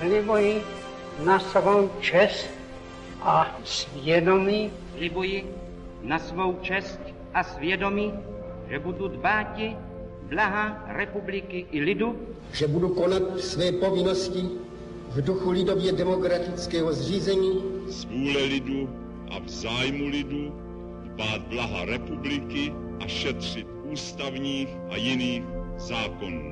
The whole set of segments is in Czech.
Slibuji na svou čest a svědomí. Slibuji na svou čest a svědomí, že budu dbáti blaha republiky i lidu. Že budu konat své povinnosti v duchu lidově demokratického zřízení. Z vůle lidu a v zájmu lidu dbát blaha republiky a šetřit ústavních a jiných zákonů.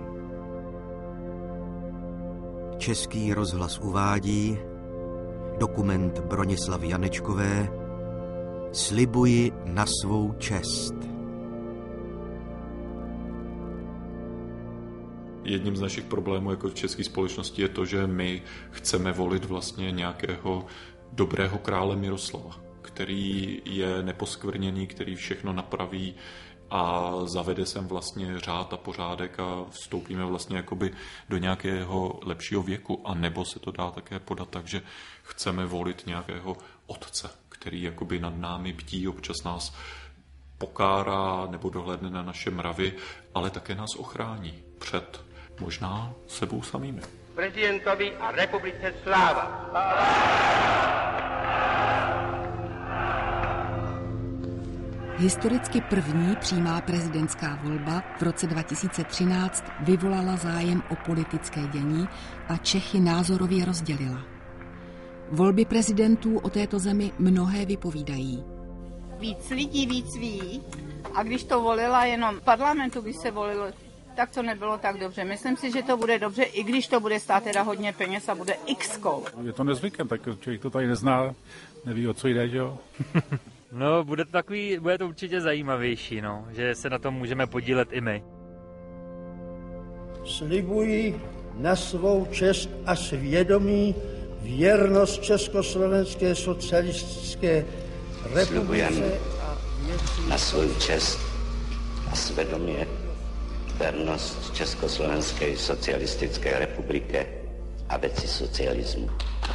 Český rozhlas uvádí dokument Bronislavy Janečkové Slibuji na svou čest. Jedním z našich problémů jako v české společnosti je to, že my chceme volit vlastně nějakého dobrého krále Miroslava, který je neposkvrněný, který všechno napraví a zavede sem vlastně řád a pořádek a vstoupíme vlastně jakoby do nějakého lepšího věku. A nebo se to dá také podat tak, že chceme volit nějakého otce, který jakoby nad námi bdí, občas nás pokárá nebo dohlédne na naše mravy, ale také nás ochrání před možná sebou samými. Prezidentovi a republice sláva. Historicky první přímá prezidentská volba v roce 2013 vyvolala zájem o politické dění a Čechy názorově rozdělila. Volby prezidentů o této zemi mnohé vypovídají. Víc lidí víc ví a když to volila jenom parlamentu, když se volilo, tak to nebylo tak dobře. Myslím si, že to bude dobře, i když to bude stát teda hodně peněz a bude x-kou. Je to nezvykem, tak člověk to tady nezná, neví, o co jde, že jo? No, bude to určitě zajímavější, no, že se na tom můžeme podílet i my. Slibuji na svou čest a svědomí věrnost Československé socialistické republice a na svou čest a svědomí věrnost Československé socialistické republiky a věci socialismu.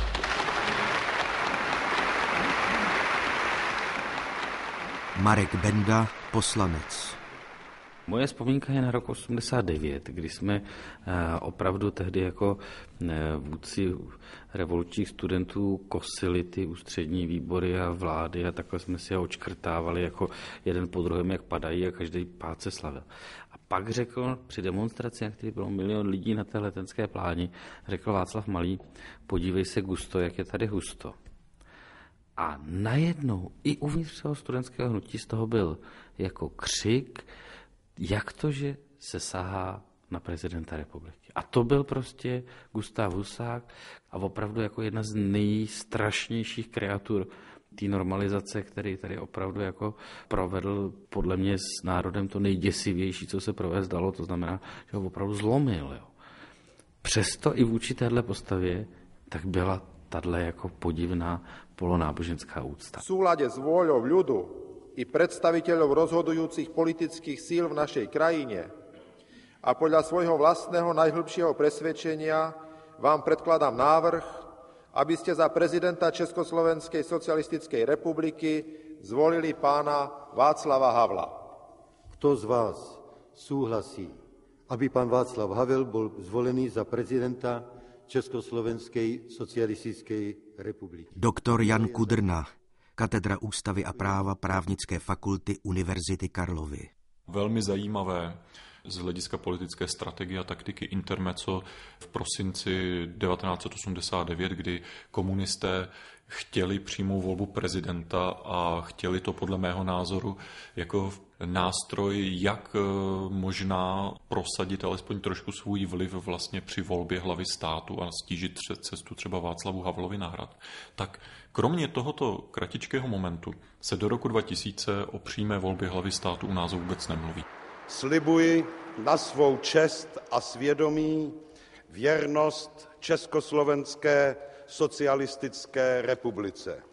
Marek Benda, poslanec. Moje vzpomínka je na rok 89, kdy jsme opravdu tehdy jako vůdci revolučních studentů kosili ty ústřední výbory a vlády a takhle jsme si je očkrtávali jako jeden po druhém, jak padají a každý pád se slavil. A pak řekl při demonstraci, na který bylo 1 000 000 lidí na té letenské pláni, řekl Václav Malý, podívej se Gusto, jak je tady husto. A najednou i uvnitř toho studentského hnutí z toho byl jako křik, jak to, že se sahá na prezidenta republiky. A to byl prostě Gustav Husák a opravdu jako jedna z nejstrašnějších kreatur té normalizace, který tady opravdu jako provedl podle mě s národem to nejděsivější, co se provést dalo, to znamená, že ho opravdu zlomil. Jo. Přesto i vůči téhle postavě tak byla tato jako podivná polonáboženská úcta. V súlade s vôľou ľudu i predstaviteľov rozhodujúcich politických síl v našej krajine a podľa svojho vlastného najhlbšieho presvedčenia vám predkladám návrh, aby ste za prezidenta Československej socialistickej republiky zvolili pána Václava Havla. Kto z vás súhlasí, aby pán Václav Havel bol zvolený za prezidenta Československej socialistickej republiky? Doktor Jan Kudrna, katedra Ústavy a práva Právnické fakulty Univerzity Karlovy. Velmi zajímavé z hlediska politické strategie a taktiky intermezzo v prosinci 1989, kdy komunisté chtěli přímou volbu prezidenta a chtěli to podle mého názoru jako nástroj, jak možná prosadit alespoň trošku svůj vliv vlastně při volbě hlavy státu a stížit cestu třeba Václavu Havlovi na hrad. Tak kromě tohoto kratičkého momentu se do roku 2000 o přímé volbě hlavy státu u nás vůbec nemluví. Slibuji na svou čest a svědomí věrnost Československé socialistické republice.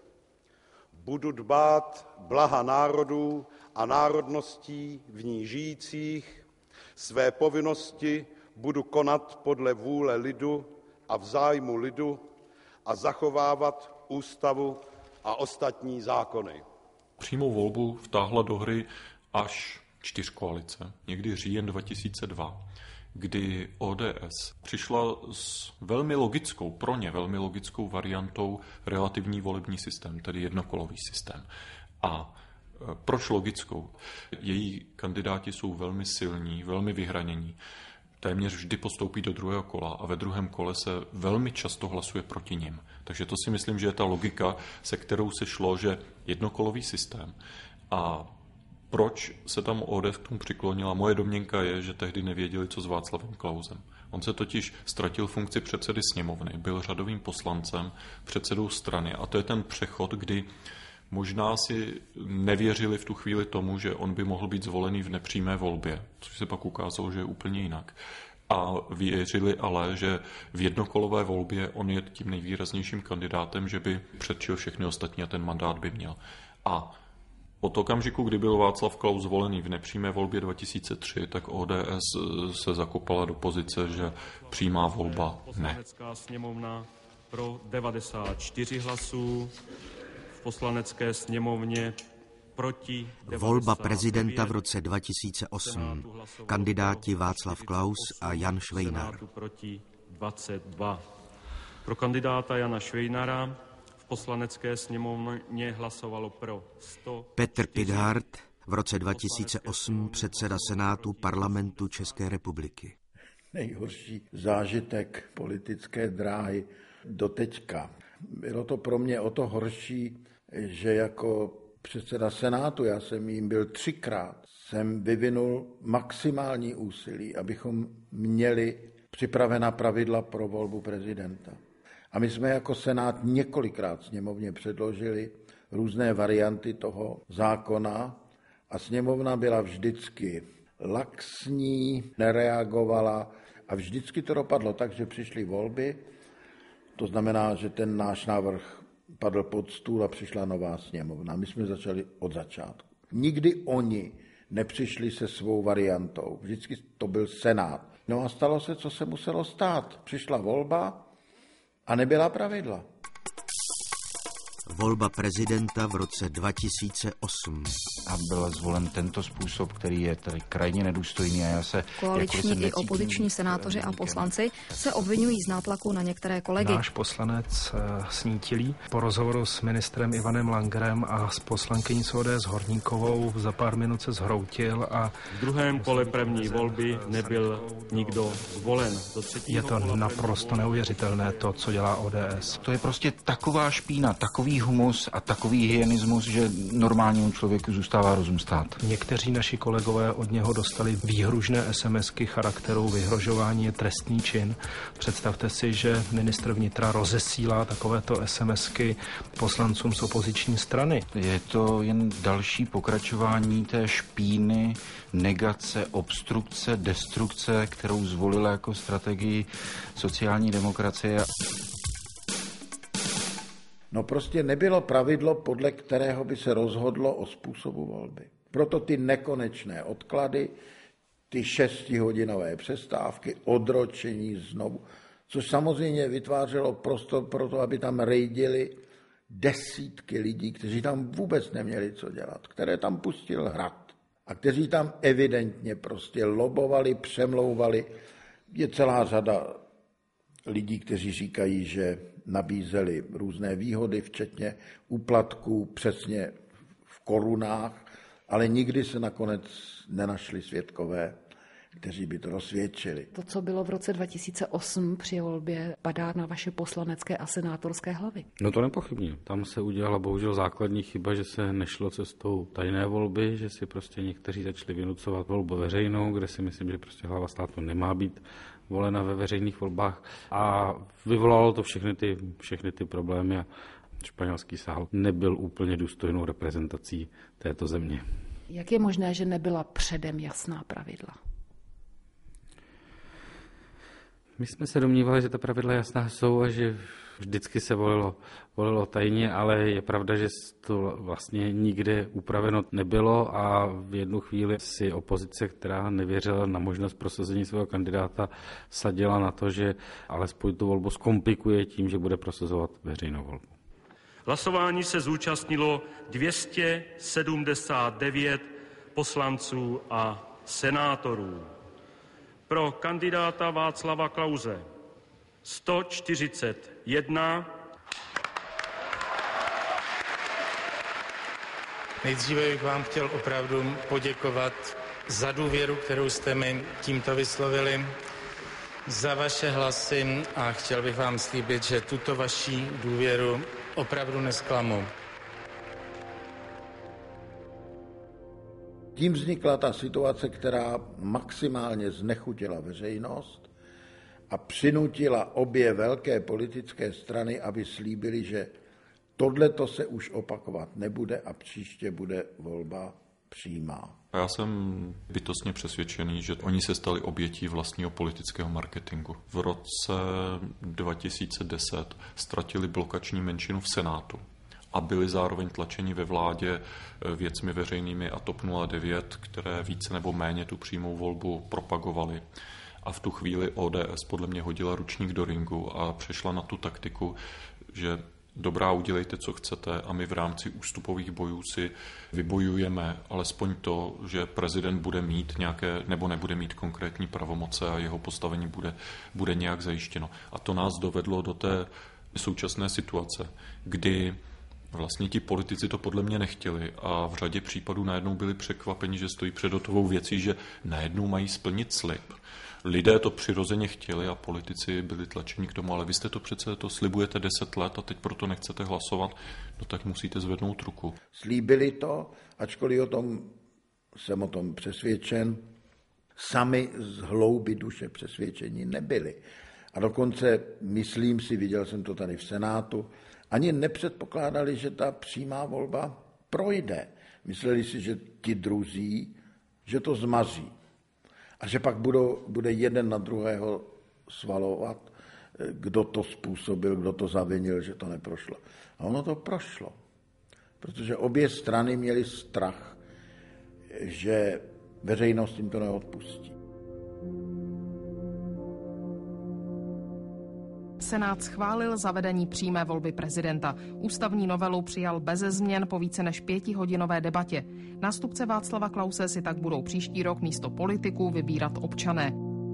Budu dbát blaha národů a národností v ní žijících, své povinnosti budu konat podle vůle lidu a v zájmu lidu a zachovávat ústavu a ostatní zákony. Přímou volbu vtáhla do hry až 4 koalice, někdy říjen 2002, kdy ODS přišla s velmi logickou, pro ně velmi logickou variantou relativní volební systém, tedy jednokolový systém. A proč logickou? Její kandidáti jsou velmi silní, velmi vyhranění. Téměř vždy postoupí do druhého kola a ve druhém kole se velmi často hlasuje proti nim. Takže to si myslím, že je ta logika, se kterou se šlo, že jednokolový systém. A proč se tam ODS k tomu přiklonila? Moje domněnka je, že tehdy nevěděli, co s Václavem Klausem. On se totiž ztratil funkci předsedy sněmovny, byl řadovým poslancem, předsedou strany a to je ten přechod, kdy možná si nevěřili v tu chvíli tomu, že on by mohl být zvolený v nepřímé volbě, což se pak ukázalo, že je úplně jinak. A věřili ale, že v jednokolové volbě on je tím nejvýraznějším kandidátem, že by předčil všechny ostatní a ten mandát by měl. A od okamžiku, kdy byl Václav Klaus zvolený v nepřímé volbě 2003, tak ODS se zakopala do pozice, že přímá volba ne. Poslanecká sněmovna pro 94 hlasů, v poslanecké sněmovně proti 99. Volba prezidenta v roce 2008. Kandidáti Václav Klaus a Jan Švejnar. Proti 22. Pro kandidáta Jana Švejnara v poslanecké sněmovně hlasovalo pro 100. Petr Pithart, v roce 2008 předseda Senátu Parlamentu České republiky. Nejhorší zážitek politické dráhy doteďka. Bylo to pro mě o to horší, že jako předseda Senátu, já jsem jím byl 3krát, jsem vyvinul maximální úsilí, abychom měli připravena pravidla pro volbu prezidenta. A my jsme jako Senát několikrát sněmovně předložili různé varianty toho zákona a sněmovna byla vždycky laxní, nereagovala a vždycky to dopadlo tak, že přišly volby. To znamená, že ten náš návrh padl pod stůl a přišla nová sněmovna. My jsme začali od začátku. Nikdy oni nepřišli se svou variantou. Vždycky to byl Senát. No a stalo se, co se muselo stát. Přišla volba a nebyla pravidla. Volba prezidenta v roce 2008. A byl zvolen tento způsob, který je tady krajně nedůstojný. A já se koaliční i opoziční senátoři a poslanci se obvinují z nátlaku na některé kolegy. Náš poslanec Snítilý po rozhovoru s ministrem Ivanem Langerem a s poslankyní ODS Horníkovou za pár minut se zhroutil a v druhém kole první volby nebyl nikdo zvolen. Je to naprosto neuvěřitelné to, co dělá ODS. To je prostě taková špína, takový humus a takový hyenismus, že normálnímu člověku zůstává rozum stát. Někteří naši kolegové od něho dostali výhružné SMSky charakteru vyhrožování je trestný čin. Představte si, že ministr vnitra rozesílá takovéto SMSky poslancům z opoziční strany. Je to jen další pokračování té špíny, negace, obstrukce, destrukce, kterou zvolila jako strategii sociální demokracie. No prostě nebylo pravidlo, podle kterého by se rozhodlo o způsobu volby. Proto ty nekonečné odklady, ty 6hodinové přestávky, odročení znovu, což samozřejmě vytvářelo prostor pro to, aby tam rejdili desítky lidí, kteří tam vůbec neměli co dělat, které tam pustil hrad a kteří tam evidentně prostě lobovali, přemlouvali. Je celá řada lidí, kteří říkají, že nabízeli různé výhody, včetně úplatků přesně v korunách, ale nikdy se nakonec nenašli svědkové, kteří by to rozsvědčili. To, co bylo v roce 2008 při volbě, padá na vaše poslanecké a senátorské hlavy. No to nepochybně. Tam se udělala bohužel základní chyba, že se nešlo cestou tajné volby, že si prostě někteří začali vynucovat volbu veřejnou, kde si myslím, že prostě hlava státu nemá být volena ve veřejných volbách a vyvolalo to všechny ty problémy a španělský sál nebyl úplně důstojnou reprezentací této země. Jak je možné, že nebyla předem jasná pravidla? My jsme se domnívali, že ta pravidla jasná jsou a že vždycky se volilo tajně, ale je pravda, že to vlastně nikde upraveno nebylo a v jednu chvíli si opozice, která nevěřila na možnost prosazení svého kandidáta, sadila na to, že alespoň tu volbu zkomplikuje tím, že bude prosazovat veřejnou volbu. Hlasování se zúčastnilo 279 poslanců a senátorů. pro kandidáta Václava Klause 141. Nejdříve bych vám chtěl opravdu poděkovat za důvěru, kterou jste mi tímto vyslovili, za vaše hlasy a chtěl bych vám slíbit, že tuto vaši důvěru opravdu nezklamu. Tím vznikla ta situace, která maximálně znechutila veřejnost a přinutila obě velké politické strany, aby slíbili, že tohleto se už opakovat nebude a příště bude volba přímá. Já jsem bytostně přesvědčený, že oni se stali obětí vlastního politického marketingu. V roce 2010 ztratili blokační menšinu v Senátu a byli zároveň tlačeni ve vládě věcmi veřejnými a TOP 09, které více nebo méně tu přímou volbu propagovaly. A v tu chvíli ODS podle mě hodila ručník do ringu a přešla na tu taktiku, že dobrá, udělejte, co chcete a my v rámci ústupových bojů si vybojujeme alespoň to, že prezident bude mít nějaké nebo nebude mít konkrétní pravomoce a jeho postavení bude nějak zajištěno. A to nás dovedlo do té současné situace, kdy vlastně ti politici to podle mě nechtěli a v řadě případů najednou byli překvapeni, že stojí před hotovou věcí, že najednou mají splnit slib. Lidé to přirozeně chtěli a politici byli tlačeni k tomu, ale vy jste to přece slibujete 10 let a teď proto nechcete hlasovat, no tak musíte zvednout ruku. Slíbili to, ačkoliv jsem o tom přesvědčen, sami z hloubi duše přesvědčení nebyli. A dokonce, myslím si, viděl jsem to tady v Senátu, ani nepředpokládali, že ta přímá volba projde. Mysleli si, že ti druzí, že to zmaří. A že pak bude jeden na druhého svalovat, kdo to způsobil, kdo to zavinil, že to neprošlo. A ono to prošlo. Protože obě strany měly strach, že veřejnost jim to neodpustí. Senát schválil zavedení přímé volby prezidenta. Ústavní novelu přijal beze změn po více než 5hodinové debatě. Nástupce Václava Klause si tak budou příští rok místo politiků vybírat občané.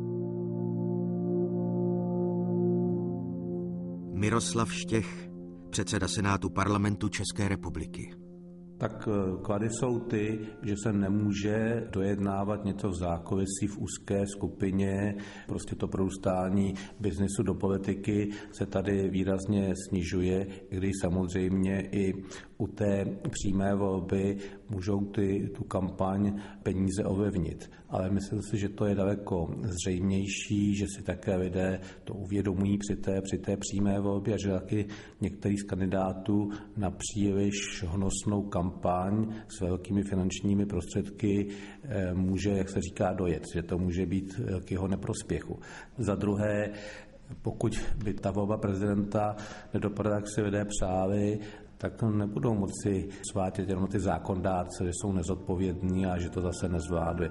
Miroslav Štěch, předseda Senátu Parlamentu České republiky. Tak klady jsou ty, že se nemůže dojednávat něco v zákulisí v úzké skupině, prostě to prorůstání biznesu do politiky se tady výrazně snižuje, i když samozřejmě i u té přímé volby můžou tu kampaň peníze ovlivnit. Ale myslím si, že to je daleko zřejmější, že si také lidé to uvědomují při té přímé volbě a že taky některý z kandidátů na příliš honosnou kampaň s velkými finančními prostředky může, jak se říká, dojet, že to může být k jeho neprospěchu. Za druhé, pokud by ta volba prezidenta nedopadla, jak si lidé přáli, tak nebudou moci svádět jenom ty zákonodárce, že jsou nezodpovědní a že to zase nezvládli.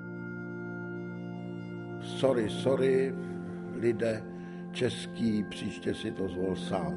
Sorry, lidé český, příště si to zvol sám.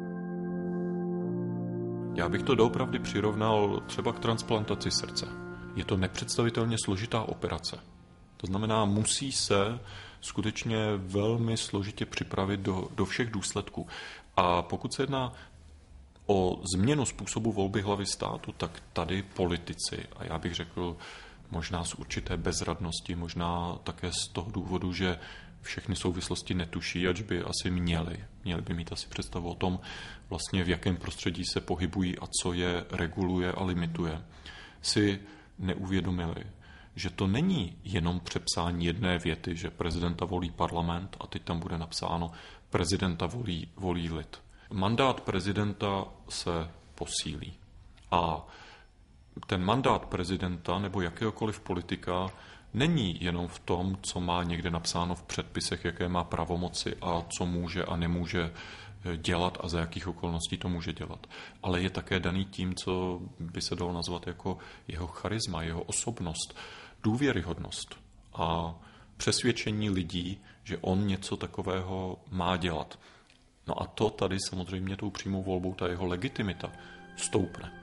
Já bych to doopravdy přirovnal třeba k transplantaci srdce. Je to nepředstavitelně složitá operace. To znamená, musí se skutečně velmi složitě připravit do všech důsledků. A pokud se jedná o změnu způsobu volby hlavy státu, tak tady politici, a já bych řekl možná z určité bezradnosti, možná také z toho důvodu, že všechny souvislosti netuší, ač by asi měli by mít asi představu o tom, vlastně v jakém prostředí se pohybují a co je reguluje a limituje, si neuvědomili, že to není jenom přepsání jedné věty, že prezidenta volí parlament a teď tam bude napsáno prezidenta volí lid. Mandát prezidenta se posílí a ten mandát prezidenta nebo jakéhokoliv politika není jenom v tom, co má někde napsáno v předpisech, jaké má pravomoci a co může a nemůže dělat a za jakých okolností to může dělat. Ale je také daný tím, co by se dalo nazvat jako jeho charisma, jeho osobnost, důvěryhodnost a přesvědčení lidí, že on něco takového má dělat. No a to tady samozřejmě tou přímou volbou, ta jeho legitimita stoupne.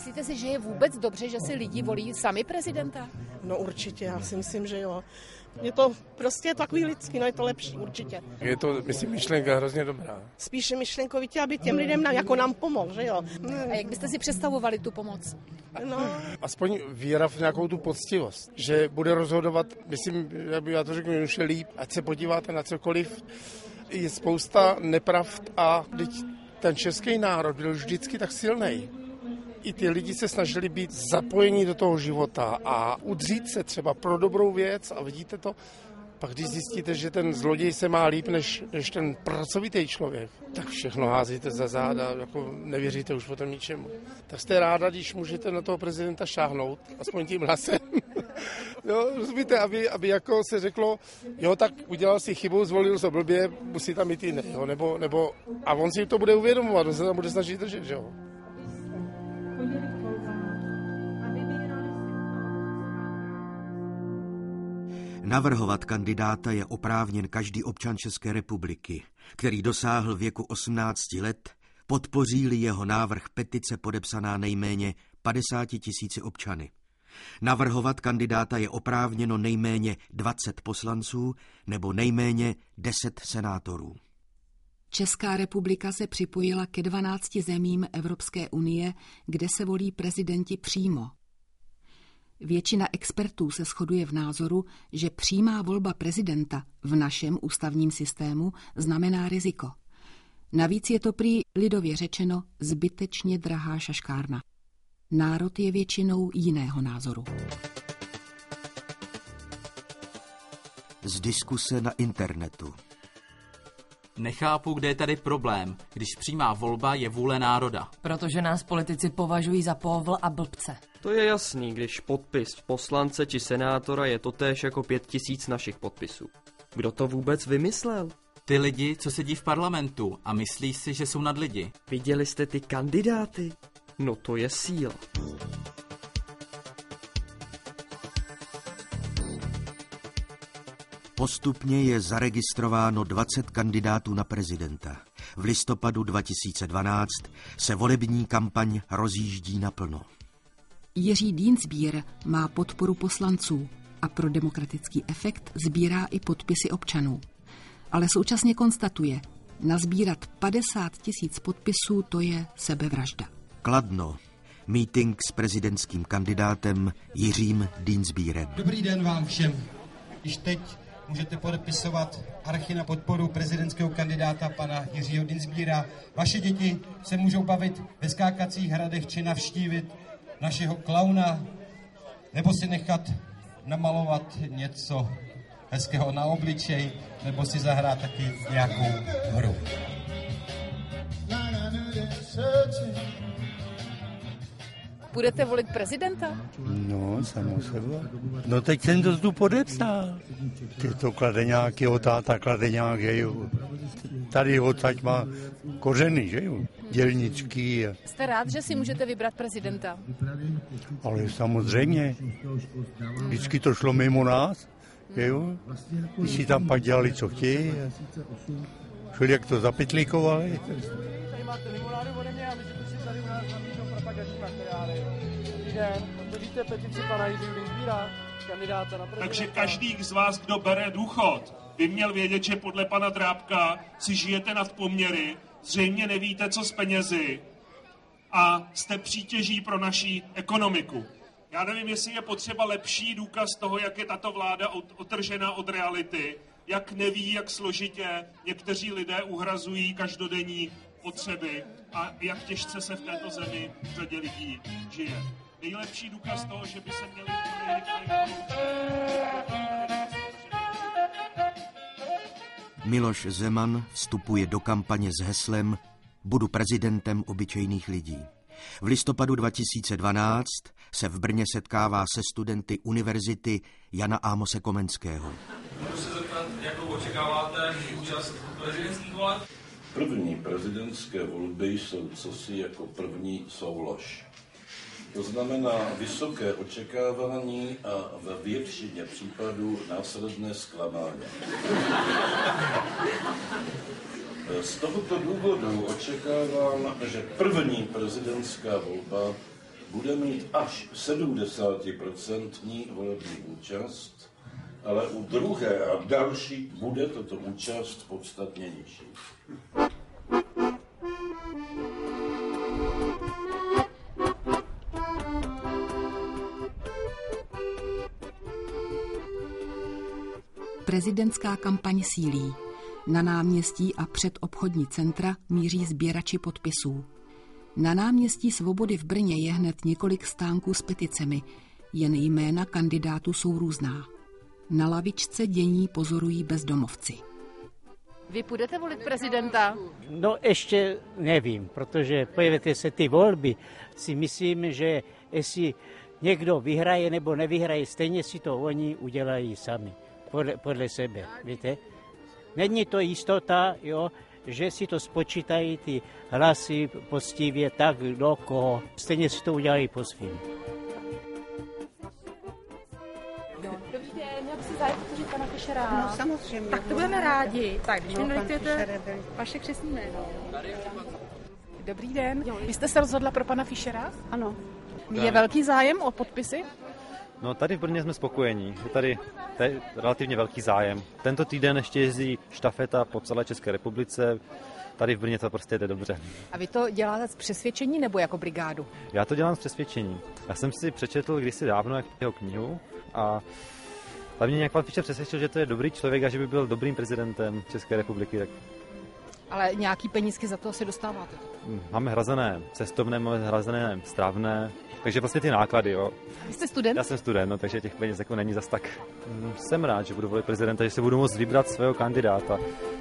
Myslíte si, že je vůbec dobře, že si lidi volí sami prezidenta? No určitě, já si myslím, že jo. Je to prostě takový lidský, no je to lepší, určitě. Je to, myslím, myšlenka hrozně dobrá. Spíše myšlenkovitě, aby těm lidem jako nám pomohl, že jo. A jak byste si představovali tu pomoc? No. Aspoň víra v nějakou tu poctivost, že bude rozhodovat, myslím, já to řeknu už líp, ať se podíváte na cokoliv, je spousta nepravd a ten český národ byl vždycky tak silnej. I ty lidi se snažili být zapojení do toho života a udřít se třeba pro dobrou věc a vidíte to, pak když zjistíte, že ten zloděj se má líp než ten pracovitý člověk, tak všechno házíte za záda, jako nevěříte už potom ničemu. Tak jste ráda, když můžete na toho prezidenta šáhnout, aspoň tím hlasem. Jo, rozumíte, aby jako se řeklo, jo, tak udělal si chybu, zvolil se blbě, musí tam být jiný, jo, nebo a on si to bude uvědomovat, on se tam bude snažit držet, že jo. Navrhovat kandidáta je oprávněn každý občan České republiky, který dosáhl věku 18 let, podpoří-li jeho návrh petice podepsaná nejméně 50 000 občany. Navrhovat kandidáta je oprávněno nejméně 20 poslanců nebo nejméně 10 senátorů. Česká republika se připojila ke 12 zemím Evropské unie, kde se volí prezidenti přímo. Většina expertů se shoduje v názoru, že přímá volba prezidenta v našem ústavním systému znamená riziko. Navíc je to prý lidově řečeno zbytečně drahá šaškárna. Národ je většinou jiného názoru. Z diskuse na internetu. Nechápu, kde je tady problém, když přímá volba je vůle národa. Protože nás politici považují za povl a blbce. To je jasný, když podpis poslance či senátora je totéž jako 5 000 našich podpisů. Kdo to vůbec vymyslel? Ty lidi, co sedí v parlamentu a myslí si, že jsou nad lidi. Viděli jste ty kandidáty? No to je síla. Postupně je zaregistrováno 20 kandidátů na prezidenta. V listopadu 2012 se volební kampaň rozjíždí naplno. Jiří Dienstbier má podporu poslanců a pro demokratický efekt sbírá i podpisy občanů. Ale současně konstatuje, nazbírat 50 000 podpisů to je sebevražda. Kladno. Mítink s prezidentským kandidátem Jiřím Dienstbierem. Dobrý den vám všem. Již teď můžete podepisovat archy na podporu prezidentského kandidáta pana Jiřího Dienstbiera. Vaše děti se můžou bavit ve skákacích hradech či navštívit našeho klauna, nebo si nechat namalovat něco hezkého na obličej, nebo si zahrát taky nějakou hru. Budete volit prezidenta? No, samozřejmě. No teď jsem to tu podepsal. To Kladeňákyho táta Kladeňák, že jo. Tady odsaď má kořeny, že jo. Dělničky. Jste rád, že si můžete vybrat prezidenta? Ale samozřejmě. Vždycky to šlo mimo nás, že jo. Když si tam pak dělali, co chtějí. Šli, jak to zapytlíkovali. Tady máte limonádu ode mě a můžete si tady u nás nabídnout propagační materiály. Dobrý den, podpoříte petici pana Jiřího Dienstbiera, kandidáta na prezidenta. Takže každý z vás, kdo bere důchod, by měl vědět, že podle pana Drábka si žijete nad poměry, zřejmě nevíte, co s penězi a jste přítěží pro naši ekonomiku. Já nevím, jestli je potřeba lepší důkaz toho, jak je tato vláda odtržená od reality, jak neví, jak složitě někteří lidé uhrazují každodenní potřeby a jak těžce se v této zemi řadě lidí žije. Nejlepší důkaz toho, že by se měli Miloš Zeman vstupuje do kampaně s heslem Budu prezidentem obyčejných lidí. V listopadu 2012 se v Brně setkává se studenty univerzity Jana Amose Komenského. Můžu se zeptat, jakou očekáváte účast prezidentských voleb? První prezidentské volby jsou cosi jako první soulož. To znamená vysoké očekávání a ve většině případů následné zklamání. Z tohoto důvodu očekávám, že první prezidentská volba bude mít až 70% volební účast, ale u druhé a další bude tato účast podstatně nižší. Prezidentská kampaň sílí. Na náměstí a před obchodní centra míří sběrači podpisů. Na náměstí Svobody v Brně je hned několik stánků s peticemi, jen jména kandidátů jsou různá. Na lavičce dění pozorují bezdomovci. Vy půjdete volit prezidenta? No ještě nevím, protože pojďte se ty volby, si myslím, že jestli někdo vyhraje nebo nevyhraje, stejně si to oni udělají sami, podle sebe, víte. Není to jistota, jo, že si to spočítají ty hlasy poctivě tak do koho. Stejně si to udělají po svým. Dobrý den, já bych si zájem podpořit pana Fischera. No samozřejmě. Tak to budeme rádi. Tak, když mi dojtete vaše křestní jméno. Dobrý den, vy jste se rozhodla pro pana Fischera? Ano. Je velký zájem o podpisy? No tady v Brně jsme spokojení, je tady relativně velký zájem. Tento týden ještě jezdí štafeta po celé České republice, tady v Brně to prostě jde dobře. A vy to děláte z přesvědčení nebo jako brigádu? Já to dělám z přesvědčení. Já jsem si přečetl kdysi dávno jeho knihu a tam mě nějak pan Fischer přesvědčil, že to je dobrý člověk a že by byl dobrým prezidentem České republiky. Tak... Ale nějaký penízky za to asi dostáváte? Máme hrazené cestovné, máme hrazené strávné, takže vlastně ty náklady, jo. Vy jste student? Já jsem student, no, takže těch peněz jako není zas tak. Jsem rád, že budu volit prezidenta, že se budu moct vybrat svého kandidáta.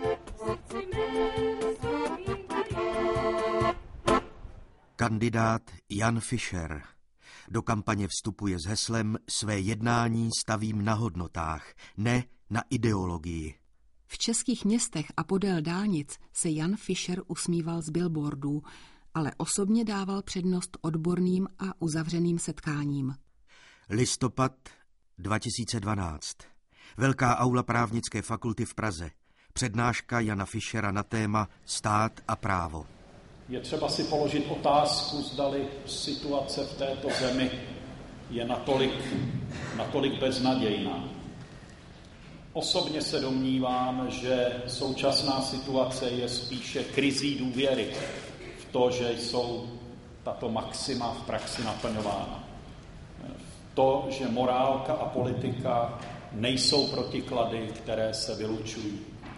Kandidát Jan Fischer do kampaně vstupuje s heslem Své jednání stavím na hodnotách, ne na ideologii. V českých městech a podél dálnic se Jan Fischer usmíval z billboardů, ale osobně dával přednost odborným a uzavřeným setkáním. Listopad 2012. Velká aula právnické fakulty v Praze. Přednáška Jana Fischera na téma Stát a právo. Je třeba si položit otázku, zdali situace v této zemi je natolik beznadějná. Osobně se domnívám, že současná situace je spíše krizí důvěry v to, že jsou tato maxima v praxi naplňována. V to, že morálka a politika nejsou protiklady, které se vylučují.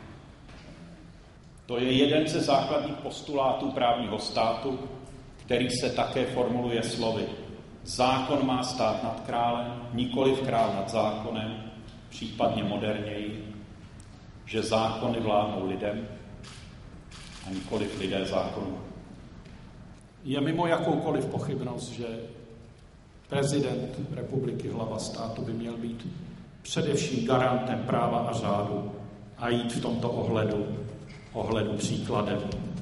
To je jeden ze základních postulátů právního státu, který se také formuluje slovy. Zákon má stát nad králem, nikoliv král nad zákonem, případně moderněji, že zákony vládnou lidem a nikoliv lidé zákonu. Je mimo jakoukoliv pochybnost, že prezident republiky, hlava státu by měl být především garantem práva a řádu a jít v tomto ohledu příkladem.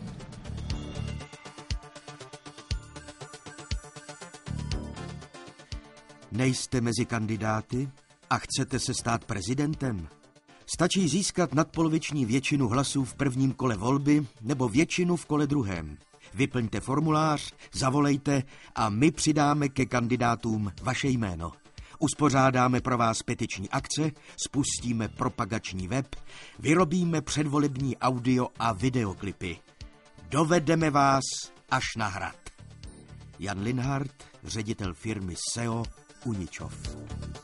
Nejste mezi kandidáty a chcete se stát prezidentem? Stačí získat nadpoloviční většinu hlasů v prvním kole volby nebo většinu v kole druhém. Vyplňte formulář, zavolejte a my přidáme ke kandidátům vaše jméno. Uspořádáme pro vás petiční akce, spustíme propagační web, vyrobíme předvolební audio a videoklipy. Dovedeme vás až na hrad. Jan Linhardt, ředitel firmy SEO Uničov.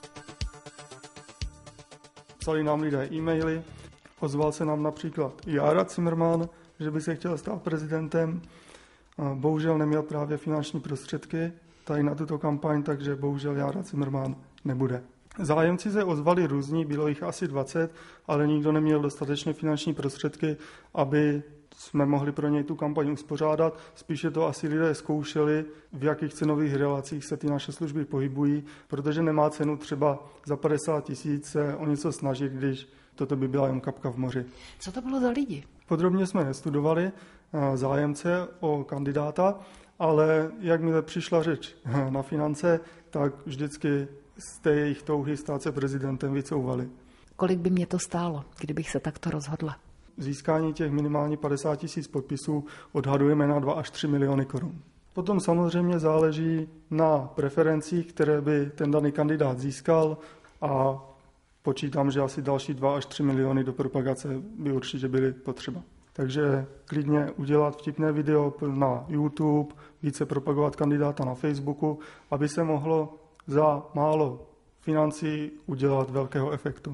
Psali nám lidé e-maily, ozval se nám například Jára Zimmermann, že by se chtěl stát prezidentem. Bohužel neměl právě finanční prostředky tady na tuto kampaň, takže bohužel Jára Zimmermann nebude. Zájemci se ozvali různí, bylo jich asi 20, ale nikdo neměl dostatečné finanční prostředky, aby jsme mohli pro něj tu kampaň uspořádat. Spíše to asi lidé zkoušeli, v jakých cenových relacích se ty naše služby pohybují, protože nemá cenu třeba za 50 000 se o něco snažit, když toto by byla jen kapka v moři. Co to bylo za lidi? Podrobně jsme nestudovali zájemce o kandidáta, ale jakmile přišla řeč na finance, tak vždycky z té jejich touhy stát se prezidentem vycouvali. Kolik by mě to stálo, kdybych se takto rozhodla? Získání těch minimálně 50 000 podpisů odhadujeme na 2 až 3 miliony korun. Potom samozřejmě záleží na preferencích, které by ten daný kandidát získal a počítám, že asi další 2 až 3 miliony do propagace by určitě byly potřeba. Takže klidně udělat vtipné video na YouTube, více propagovat kandidáta na Facebooku, aby se mohlo za málo financí udělat velkého efektu.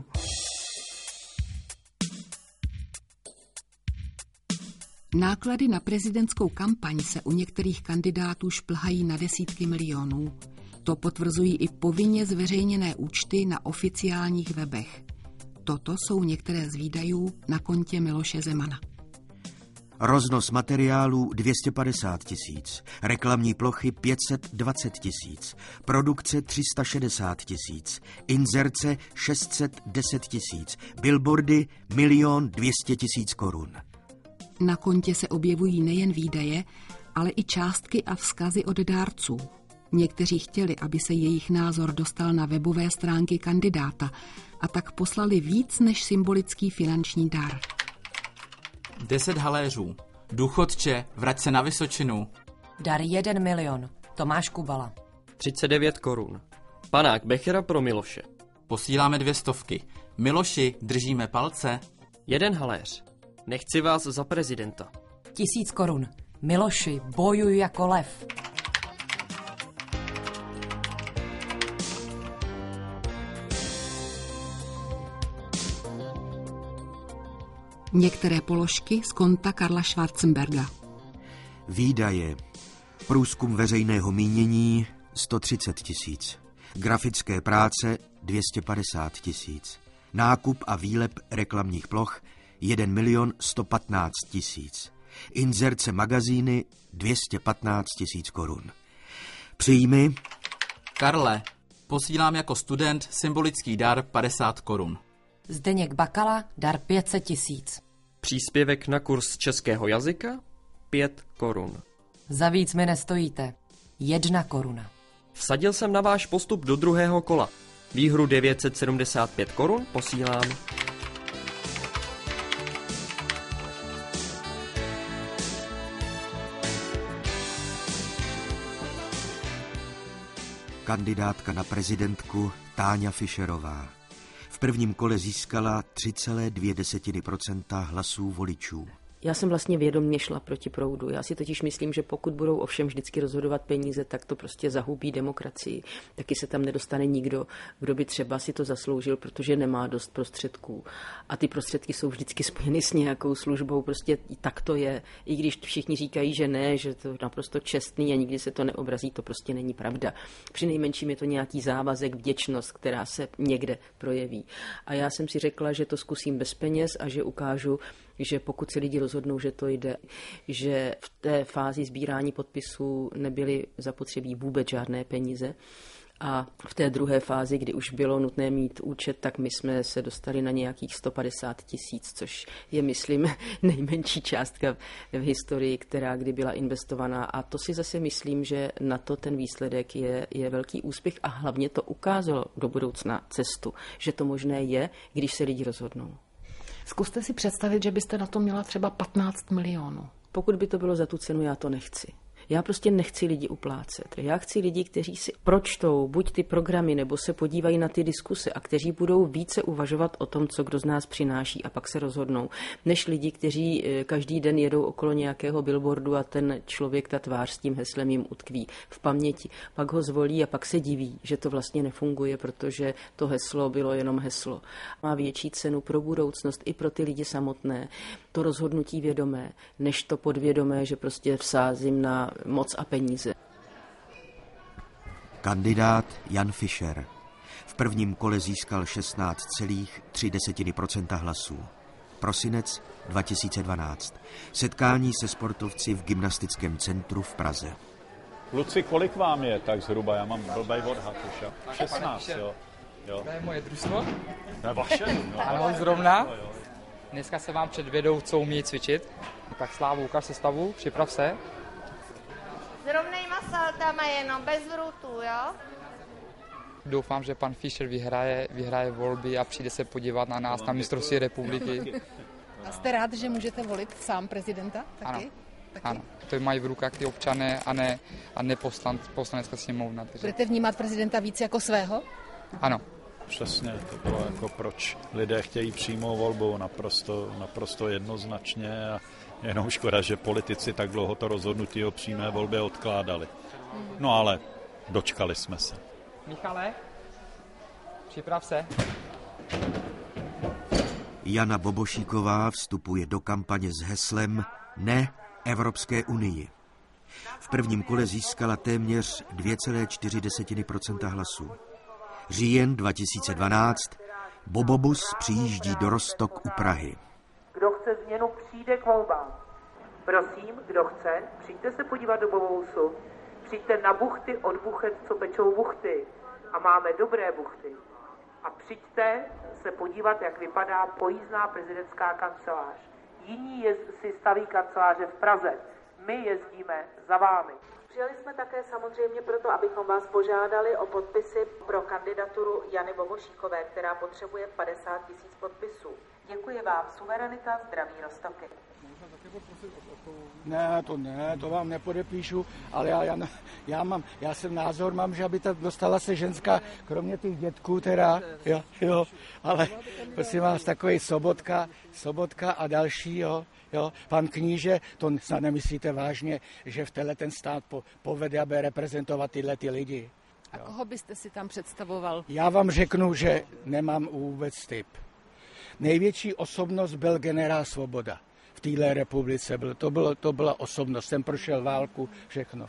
Náklady na prezidentskou kampaň se u některých kandidátů šplhají na desítky milionů. To potvrzují i povinně zveřejněné účty na oficiálních webech. Toto jsou některé z výdajů na kontě Miloše Zemana. Roznos materiálů 250 000, reklamní plochy 520 000, produkce 360 000, inzerce 610 000, billboardy 1 200 000 korun. Na kontě se objevují nejen výdaje, ale i částky a vzkazy od dárců. Někteří chtěli, aby se jejich názor dostal na webové stránky kandidáta a tak poslali víc než symbolický finanční dar. 10 haléřů. Důchodče, vrať se na Vysočinu. Dar 1 milion. Tomáš Kubala. 39 korun. Panák Bechera pro Miloše. Posíláme 200. Miloši, držíme palce. 1 haléř. Nechci vás za prezidenta. 1000 korun. Miloši, bojuj jako lev. Některé položky z konta Karla Schwarzenberga. Výdaje. Průzkum veřejného mínění 130 000. Grafické práce 250 000. Nákup a výlep reklamních ploch 1 115 000. Inzerce magazíny 215 000 korun. Příjmy. Karle, posílám jako student symbolický dar 50 korun. Zdeněk Bakala, dar 500 000. Příspěvek na kurz českého jazyka 5 korun. Za víc mi nestojíte. 1 koruna. Vsadil jsem na váš postup do druhého kola. Výhru 975 korun posílám. Kandidátka na prezidentku Táňa Fischerová. V prvním kole získala 3,2% hlasů voličů. Já jsem vlastně vědomě šla proti proudu. Já si totiž myslím, že pokud budou ovšem vždycky rozhodovat peníze, tak to prostě zahubí demokracii. Taky se tam nedostane nikdo, kdo by třeba si to zasloužil, protože nemá dost prostředků. A ty prostředky jsou vždycky spojeny s nějakou službou. Prostě tak to je. I když všichni říkají, že ne, že to je naprosto čestný a nikdy se to neobrazí, to prostě není pravda. Přinejmenším je to nějaký závazek, vděčnost, která se někde projeví. A já jsem si řekla, že to zkusím bez peněz a že ukážu, že pokud se lidi rozhodnou, že to jde, že v té fázi sbírání podpisů nebyly zapotřebí vůbec žádné peníze. A v té druhé fázi, kdy už bylo nutné mít účet, tak my jsme se dostali na nějakých 150 000, což je, myslím, nejmenší částka v historii, která kdy byla investovaná. A to si zase myslím, že na to ten výsledek je velký úspěch a hlavně to ukázalo do budoucna cestu, že to možné je, když se lidi rozhodnou. Zkuste si představit, že byste na to měla třeba 15 milionů. Pokud by to bylo za tu cenu, já to nechci. Já prostě nechci lidi uplácet. Já chci lidi, kteří si pročtou buď ty programy, nebo se podívají na ty diskuse a kteří budou více uvažovat o tom, co kdo z nás přináší a pak se rozhodnou, než lidi, kteří každý den jedou okolo nějakého billboardu a ten člověk, ta tvář s tím heslem jim utkví v paměti. Pak ho zvolí a pak se diví, že to vlastně nefunguje, protože to heslo bylo jenom heslo. Má větší cenu pro budoucnost i pro ty lidi samotné. To rozhodnutí vědomé, než to podvědomé, že prostě vsázím na moc a peníze. Kandidát Jan Fischer. V prvním kole získal 16,3% hlasů. Prosinec 2012. Setkání se sportovci v gymnastickém centru v Praze. Kluci, kolik vám je tak zhruba? Já mám blbej odhad už. 16, jo. To je moje družstvo. To je vaše? Ano, zrovna. Dneska se vám předvedou, co umí cvičit. Tak Slávu, ukaž sestavu, připrav se. S rovnejma saltama jenom, bez vrutů, jo? Doufám, že pan Fischer vyhraje volby a přijde se podívat na nás, na mistrovství republiky. A jste rád, že můžete volit sám prezidenta taky? Ano. Ano, to mají v rukách ty občané a ne poslanecká sněmovna. Budete vnímat prezidenta víc jako svého? Ano. Přesně, to bylo jako proč lidé chtějí přímou volbu naprosto jednoznačně a jenom škoda, že politici tak dlouho to rozhodnutí o přímé volbě odkládali. No ale dočkali jsme se. Michale, připrav se. Jana Bobošíková vstupuje do kampaně s heslem Ne Evropské unii. V prvním kole získala téměř 2,4% hlasů. Říjen 2012. Bobobus přijíždí do Roztok u Prahy. Kdo chce změnu, přijde k volbám. Prosím, kdo chce, přijďte se podívat do Bobobusu. Přijďte na buchty od buchet, co pečou buchty. A máme dobré buchty. A přijďte se podívat, jak vypadá pojízdná prezidentská kancelář. Jiní si staví kanceláře v Praze. My jezdíme za vámi. Přijeli jsme také samozřejmě proto, abychom vás požádali o podpisy pro kandidaturu Jany Bobošíkové, která potřebuje 50 000 podpisů. Děkuji vám. Suverenita, zdraví Roztoky. Ne, to vám nepodepíšu, ale já jsem názor, že aby dostala se ženská, kromě těch dětků teda, jo, ale prosím vás, takový Sobotka a další, jo, pan Kníže, to snad nemyslíte vážně, že v ten stát povede, aby reprezentovat tyhle ty lidi. A koho byste si tam představoval? Já vám řeknu, že nemám vůbec typ. Největší osobnost byl generál Svoboda. V téhle republice to byla osobnost. Jsem prošel válku, všechno.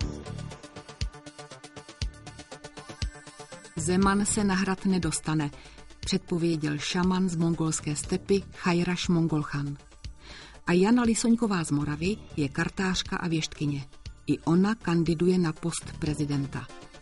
Zeman se na hrad nedostane, předpověděl šaman z mongolské stepy Chajraš Mongolchan. A Jana Lisoňková z Moravy je kartářka a věštkyně. I ona kandiduje na post prezidenta.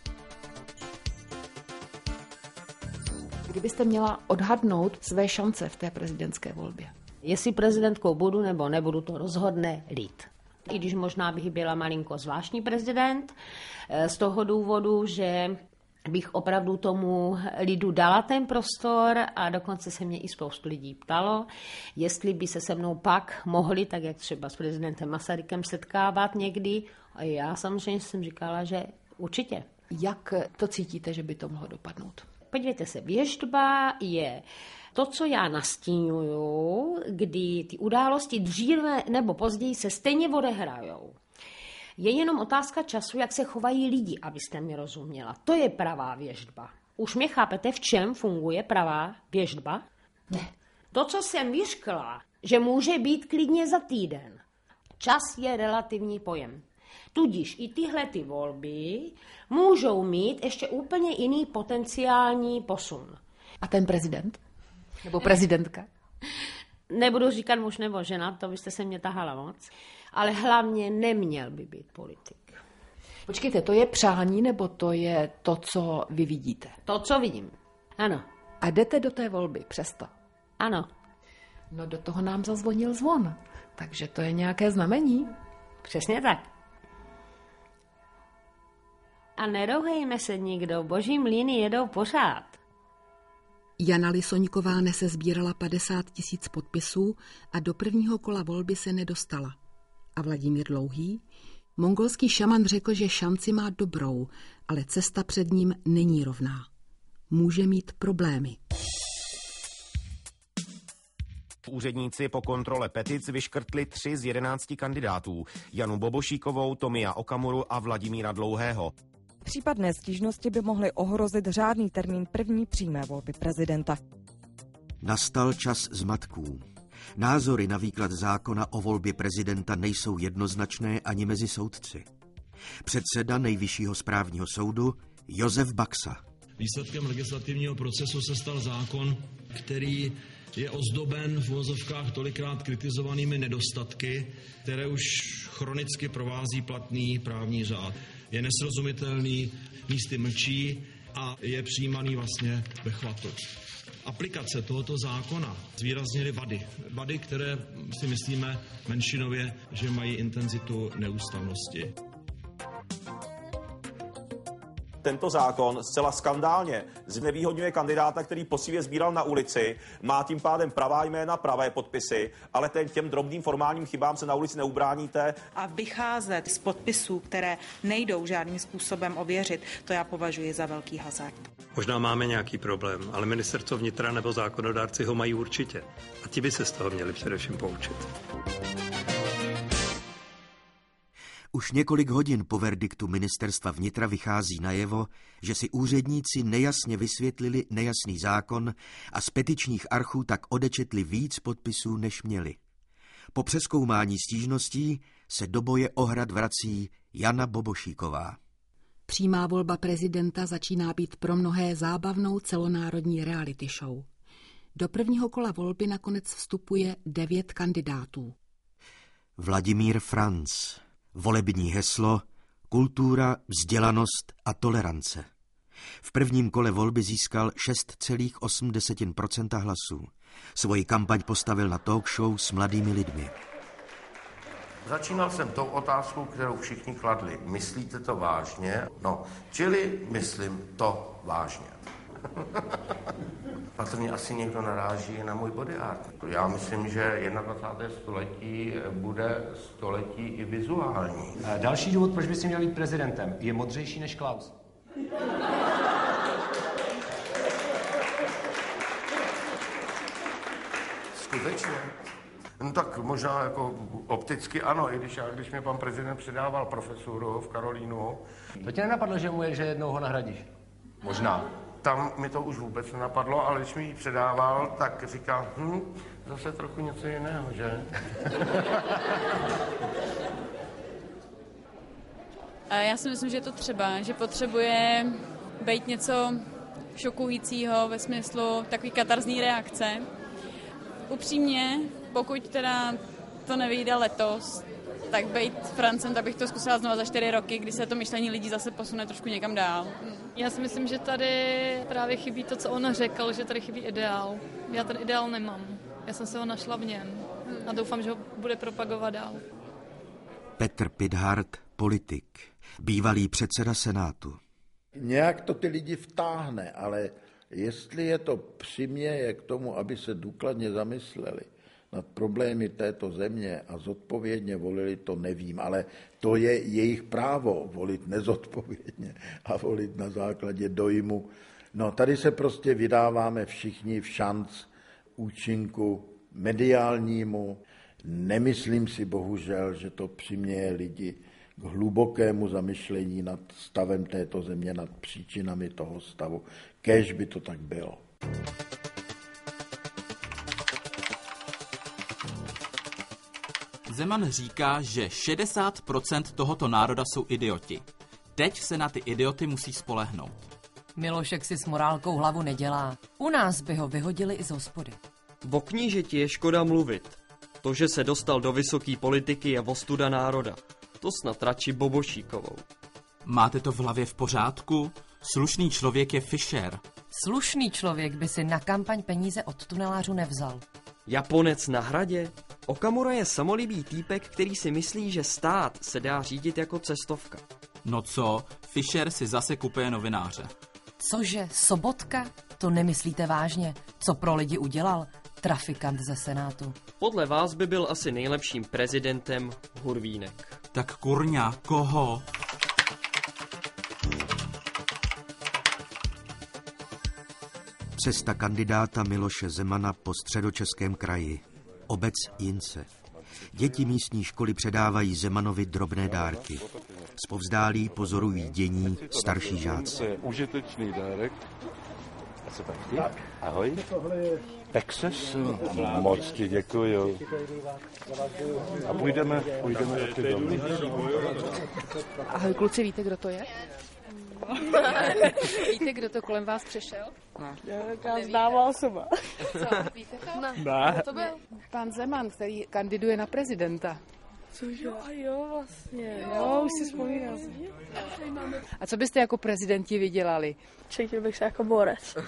Kdybyste měla odhadnout své šance v té prezidentské volbě? Jestli prezidentkou budu nebo nebudu, to rozhodne lid. I když možná bych byla malinko zvláštní prezident, z toho důvodu, že bych opravdu tomu lidu dala ten prostor a dokonce se mě i spoustu lidí ptalo, jestli by se mnou pak mohli, tak jak třeba s prezidentem Masarykem, setkávat někdy. A já samozřejmě jsem říkala, že určitě. Jak to cítíte, že by to mohlo dopadnout? Podívejte se, věštba je to, co já nastínuju, kdy ty události dříve nebo později se stejně odehrajou. Je jenom otázka času, jak se chovají lidi, abyste mi rozuměla. To je pravá věštba. Už mě chápete, v čem funguje pravá věštba? Ne. To, co jsem vyřkla, že může být klidně za týden. Čas je relativní pojem. Tudíž i tyhle ty volby můžou mít ještě úplně jiný potenciální posun. A ten prezident? Nebo prezidentka? Nebudu říkat muž nebo žena, to byste se mě tahala moc. Ale hlavně neměl by být politik. Počkejte, to je přání, nebo to je to, co vy vidíte? To, co vidím, ano. A jdete do té volby přesto? Ano. No do toho nám zazvonil zvon, takže to je nějaké znamení. Přesně tak. A nerouhejme se nikdo, boží mlýny jedou pořád. Jana Lisoňková nesesbírala 50 000 podpisů a do prvního kola volby se nedostala. A Vladimír Dlouhý, mongolský šaman, řekl, že šanci má dobrou, ale cesta před ním není rovná. Může mít problémy. Úředníci po kontrole petic vyškrtli 3 z 11 kandidátů. Janu Bobošíkovou, Tomia Okamuru a Vladimíra Dlouhého. Případné stížnosti by mohly ohrozit řádný termín první přímé volby prezidenta. Nastal čas zmatků. Názory na výklad zákona o volbě prezidenta nejsou jednoznačné ani mezi soudci. Předseda Nejvyššího správního soudu Josef Baxa. Výsledkem legislativního procesu se stal zákon, který je ozdoben v uvozovkách tolikrát kritizovanými nedostatky, které už chronicky provází platný právní řád. Je nesrozumitelný, místy mlčí a je přijímaný vlastně ve chvatu. Aplikace tohoto zákona zvýraznily vady, které si myslíme menšinově, že mají intenzitu neústavnosti. tento zákon zcela skandálně znevýhodňuje kandidáta, který poctivě sbíral na ulici, má tím pádem pravá jména, pravé podpisy, ale těm drobným formálním chybám se na ulici neubráníte. A vycházet z podpisů, které nejdou žádným způsobem ověřit, to já považuji za velký hazard. Možná máme nějaký problém, ale ministerstvo vnitra nebo zákonodárci ho mají určitě. A ti by se z toho měli především poučit. Už několik hodin po verdiktu ministerstva vnitra vychází najevo, že si úředníci nejasně vysvětlili nejasný zákon a z petičních archů tak odečetli víc podpisů, než měli. Po přezkoumání stížností se do boje o Hrad vrací Jana Bobošíková. Přímá volba prezidenta začíná být pro mnohé zábavnou celonárodní reality show. Do prvního kola volby nakonec vstupuje 9 kandidátů. Vladimír Franc. Volební heslo: kultura, vzdělanost a tolerance. V prvním kole volby získal 6,8% hlasů. Svoji kampaň postavil na talk show s mladými lidmi. Začínal jsem tou otázkou, kterou všichni kladli. Myslíte to vážně? No, čili myslím to vážně. Patrně asi někdo naráží na můj body art. Já myslím, že 21. století bude století i vizuální. Další důvod, proč by si měl být prezidentem, je modřejší než Klaus. Skutečně? No tak možná jako opticky ano, i když mě pan prezident předával profesuru v Karolínu. To tě nenapadlo, že mu je, že jednou ho nahradíš? Možná. Tam mi to už vůbec nenapadlo, ale když mi ji předával, tak říkal, zase trochu něco jiného, že? Já si myslím, že je to třeba, že potřebuje být něco šokujícího ve smyslu takový katarzní reakce. Upřímně, pokud teda to nevyjde letos, tak být Francem, tak bych to zkusila znova za 4 roky, kdy se to myšlení lidí zase posune trošku někam dál. Já si myslím, že tady právě chybí to, co on řekl, že tady chybí ideál. Já ten ideál nemám. Já jsem se ho našla v něm a doufám, že ho bude propagovat dál. Petr Pithart, politik, bývalý předseda Senátu. Nějak to ty lidi vtáhne, ale jestli je to přiměje k tomu, aby se důkladně zamysleli nad problémy této země a zodpovědně volili, to nevím, ale to je jejich právo volit nezodpovědně a volit na základě dojmu. No, tady se prostě vydáváme všichni v šanc účinku mediálnímu. Nemyslím si bohužel, že to přiměje lidi k hlubokému zamyšlení nad stavem této země, nad příčinami toho stavu. Kéž by to tak bylo. Zeman říká, že 60% tohoto národa jsou idioti. Teď se na ty idioty musí spolehnout. Milošek si s morálkou hlavu nedělá. U nás by ho vyhodili i z hospody. O knížeti je škoda mluvit. To, že se dostal do vysoké politiky, je ostuda národa. To snad radši Bobošíkovou. Máte to v hlavě v pořádku? Slušný člověk je Fischer. Slušný člověk by si na kampaň peníze od tunelářů nevzal. Japonec na Hradě? Okamura je samolibý týpek, který si myslí, že stát se dá řídit jako cestovka. No co, Fischer si zase kupuje novináře. Cože, Sobotka? To nemyslíte vážně? Co pro lidi udělal? Trafikant ze Senátu. Podle vás by byl asi nejlepším prezidentem Hurvínek. Tak kurňa, koho? Cesta kandidáta Miloše Zemana po Středočeském kraji. Obec Jince. Děti místní školy předávají Zemanovi drobné dárky. Zpovzdálí pozorují dění starší žáci. To je užitečný dárek. Tak. Ahoj. Texas? Moc ti děkuju. A půjdeme taky domů. Ahoj kluci, víte, kdo to je? Víte, kdo to kolem vás přešel? Jaká známá osoba. Co, víte to? Ne. To byl pan Zeman, který kandiduje na prezidenta. Cože? A jo, vlastně. Jo, už si vzpomínám. A co byste jako prezidenti vydělali? Cítil bych se jako borec.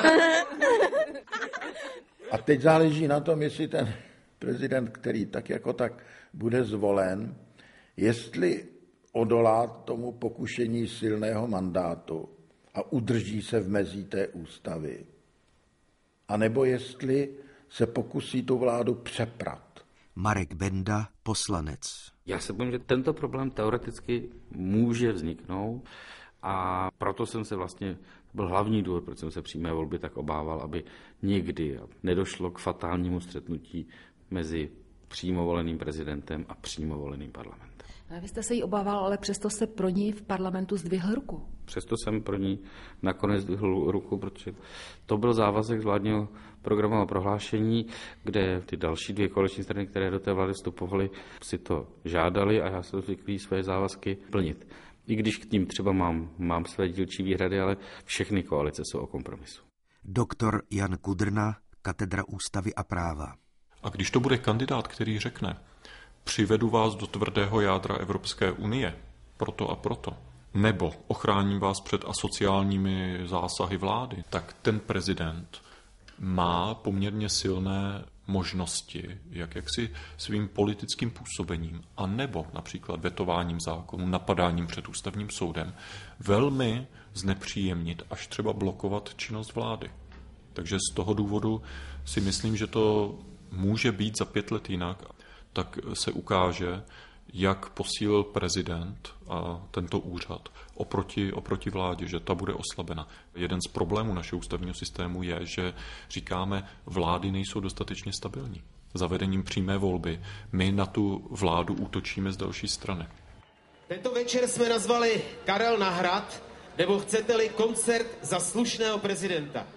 A teď záleží na tom, jestli ten prezident, který tak jako tak bude zvolen, jestli odolá tomu pokušení silného mandátu a udrží se v mezí té ústavy. A nebo jestli se pokusí tu vládu přeprat. Marek Benda, poslanec. Já se bojím, že tento problém teoreticky může vzniknout a proto jsem se vlastně, to byl hlavní důvod, proč jsem se přímé volby tak obával, aby nikdy nedošlo k fatálnímu střetnutí mezi přímo voleným prezidentem a přímo voleným parlamentem. A vy jste se jí obával, ale přesto se pro ní v parlamentu zdvihl ruku. Přesto jsem pro ní nakonec zdvihl ruku, protože to byl závazek z vládního programového prohlášení, kde ty další dvě koaliční strany, které do té vlády vstupovaly, si to žádali a já jsem zvyklý své závazky plnit. I když k ním třeba mám své dílčí výhrady, ale všechny koalice jsou o kompromisu. Doktor Jan Kudrna, Katedra ústavy a práva. A když to bude kandidát, který řekne, přivedu vás do tvrdého jádra Evropské unie, proto a proto, nebo ochráním vás před asociálními zásahy vlády, tak ten prezident má poměrně silné možnosti, jak si svým politickým působením, a nebo například vetováním zákonů, napadáním před ústavním soudem, velmi znepříjemnit, až třeba blokovat činnost vlády. Takže z toho důvodu si myslím, že to může být za 5 let jinak, tak se ukáže, jak posílil prezident a tento úřad oproti vládě, že ta bude oslabena. Jeden z problémů našeho ústavního systému je, že říkáme, vlády nejsou dostatečně stabilní. Zavedením přímé volby my na tu vládu útočíme z další strany. Tento večer jsme nazvali Karel na hrad, nebo chcete-li koncert za slušného prezidenta.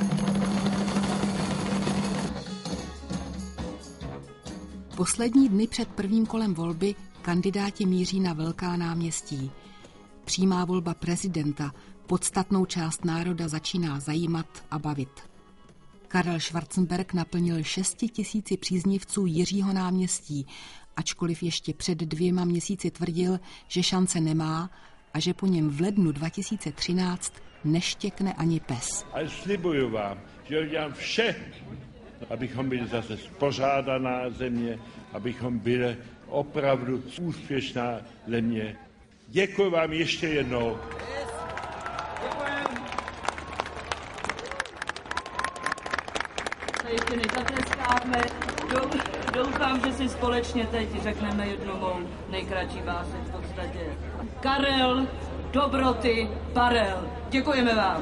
Poslední dny před prvním kolem volby kandidáti míří na velká náměstí. Přímá volba prezidenta podstatnou část národa začíná zajímat a bavit. Karel Schwarzenberg naplnil 6 000 příznivců Jiřího náměstí, ačkoliv ještě před 2 měsíci tvrdil, že šance nemá a že po něm v lednu 2013 neštěkne ani pes. A slibuju vám, že udělám vše, abychom byli zase spořádaná země, abychom byli opravdu úspěšná země. Děkuji vám ještě jednou. Ještě nezatleskáme. Doufám, že si společně teď řekneme jednu mou nejkratší báseň v podstatě. Karel, dobroty, Barel. Děkujeme vám.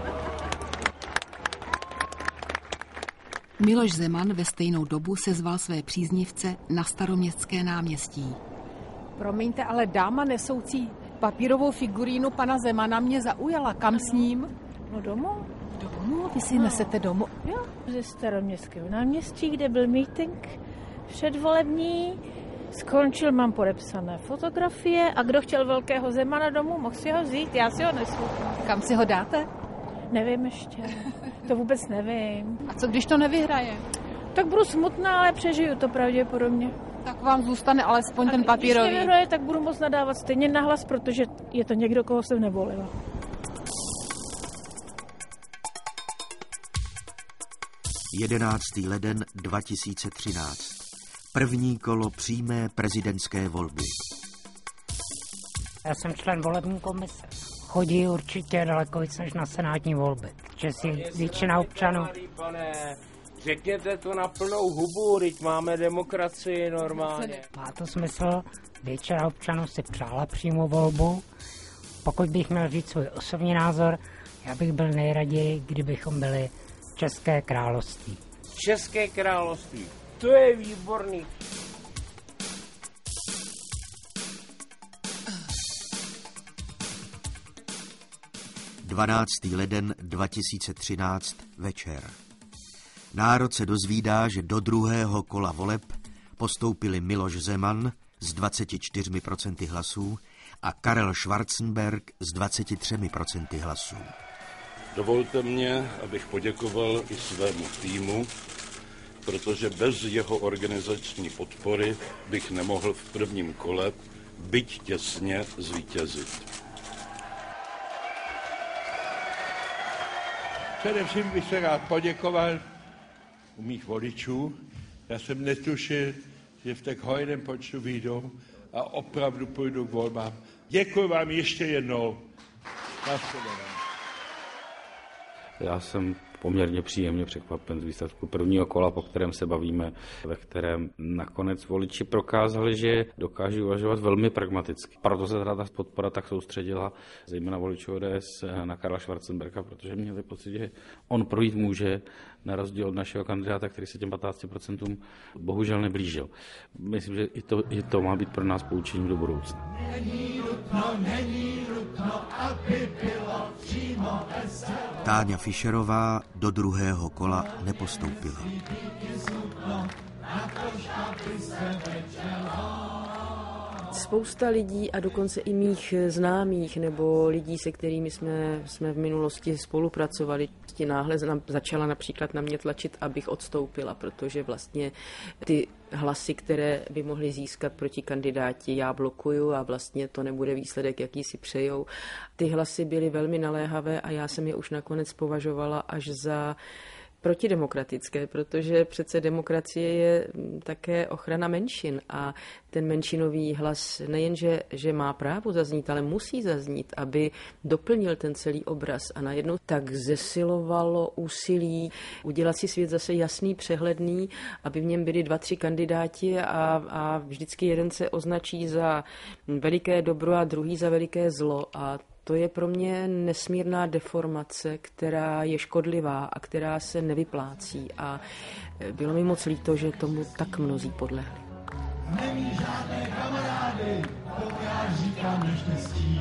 Miloš Zeman ve stejnou dobu sezval své příznivce na Staroměstské náměstí. Promiňte, ale dáma nesoucí papírovou figurínu pana Zemana mě zaujala. Kam s ním? No domů. Domů? Vy si nesete domů? Jo, ze Staroměstského náměstí, kde byl meeting předvolební. Skončil, mám podepsané fotografie a kdo chtěl velkého Zemana domů, mohl si ho vzít, já si ho nesu. Kam si ho dáte? Nevím ještě, to vůbec nevím. A co když to nevyhraje? Tak budu smutná, ale přežiju to pravděpodobně. Tak vám zůstane alespoň ten papírový. Když nevyhraje, tak budu moc nadávat stejně nahlas, protože je to někdo, koho jsem nevolila. Jedenáctý leden 2013. První kolo přímé prezidentské volby. Já jsem člen volební komise. Chodí určitě daleko víc než na senátní volby. Že si většina občanů... Pane, řekněte to na plnou hubu, teď máme demokracii normálně. Má to smysl, většina občanů si přála přímou volbu. Pokud bych měl říct svůj osobní názor, já bych byl nejraději, kdybychom byli České království. České království, to je výborný. Dvanáctý leden 2013 večer. Národ se dozvídá, že do druhého kola voleb postoupili Miloš Zeman s 24% hlasů a Karel Schwarzenberg s 23% hlasů. Dovolte mě, abych poděkoval i svému týmu, protože bez jeho organizační podpory bych nemohl v prvním kole, byť těsně, zvítězit. Především bych se rád poděkoval u mých voličů. Já jsem netušil, že v tak hojném počtu vyjdou a opravdu půjdu k volbám. Děkuji vám ještě jednou. Já jsem poměrně příjemně překvapen z výsledku prvního kola, po kterém se bavíme, ve kterém nakonec voliči prokázali, že dokáží uvažovat velmi pragmaticky. Proto se ta podpora tak soustředila, zejména voličů ODS, na Karla Schwarzenberga, protože měli pocit, že on projít může, na rozdíl od našeho kandidáta, který se těm 15% bohužel neblížil. Myslím, že i to má být pro nás poučením do budoucna. Není nutno, aby bylo přímo Táňa Fischerová do druhého kola nepostoupila. Spousta lidí a dokonce i mých známých nebo lidí, se kterými jsme v minulosti spolupracovali, náhle začala například na mě tlačit, abych odstoupila, protože vlastně ty hlasy, které by mohly získat proti kandidáti, já blokuju a vlastně to nebude výsledek, jaký si přejou. Ty hlasy byly velmi naléhavé a já jsem je už nakonec považovala až za protidemokratické, protože přece demokracie je také ochrana menšin a ten menšinový hlas nejenže, že má právo zaznít, ale musí zaznít, aby doplnil ten celý obraz a najednou tak zesilovalo úsilí udělat si svět zase jasný, přehledný, aby v něm byli 2-3 kandidáti a vždycky jeden se označí za veliké dobro a druhý za veliké zlo a to je pro mě nesmírná deformace, která je škodlivá a která se nevyplácí a bylo mi moc líto, že tomu tak mnozí podlehli. Není žádné kamarády, to já říkám neštěstí.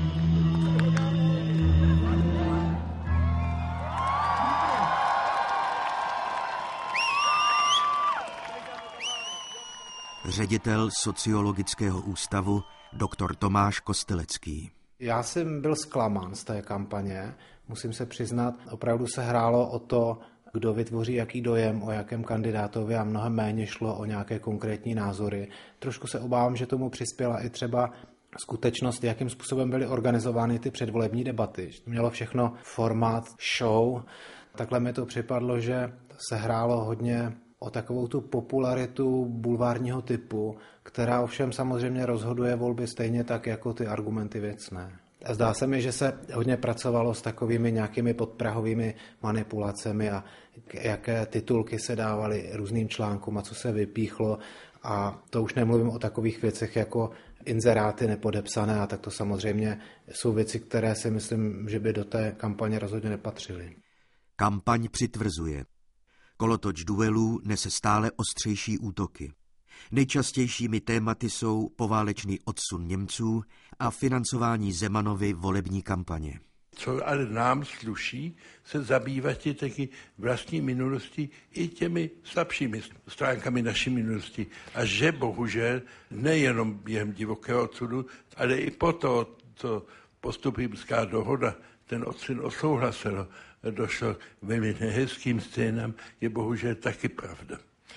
Ředitel Sociologického ústavu dr. Tomáš Kostelecký. Já jsem byl zklamán z té kampaně, musím se přiznat, opravdu se hrálo o to, kdo vytvoří jaký dojem o jakém kandidátovi a mnohem méně šlo o nějaké konkrétní názory. Trošku se obávám, že tomu přispěla i třeba skutečnost, jakým způsobem byly organizovány ty předvolební debaty. Mělo všechno formát show, takhle mi to připadlo, že se hrálo hodně o takovou tu popularitu bulvárního typu, která ovšem samozřejmě rozhoduje volby stejně tak jako ty argumenty věcné. A zdá se mi, že se hodně pracovalo s takovými nějakými podprahovými manipulacemi a jaké titulky se dávaly různým článkům a co se vypíchlo. A to už nemluvím o takových věcech jako inzeráty nepodepsané a tak to samozřejmě jsou věci, které si myslím, že by do té kampaně rozhodně nepatřily. Kampaň přitvrzuje. Kolotoč duelů nese stále ostřejší útoky. Nejčastějšími tématy jsou poválečný odsun Němců a financování Zemanovy volební kampaně. Co ale nám sluší se zabývat taky vlastní minulosti i těmi slabšími stránkami naší minulosti. A že bohužel nejenom během divokého odsudu, ale i po to postupimská dohoda, ten odsun osouhlasilo, došlo k velmi nehezkým scénám, je bohužel taky pravda.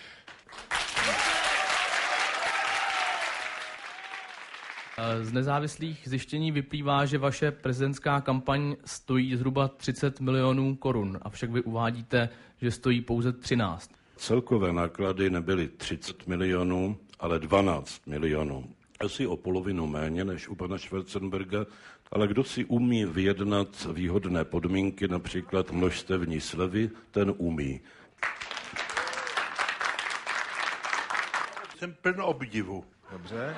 Z nezávislých zjištění vyplývá, že vaše prezidentská kampaň stojí zhruba 30 milionů korun, avšak vy uvádíte, že stojí pouze 13. Celkové náklady nebyly 30 milionů, ale 12 milionů. Asi o polovinu méně než u pana Schwarzenberga, ale kdo si umí vyjednat výhodné podmínky, například množstevní slevy, ten umí. Jsem pln obdivu. Dobře.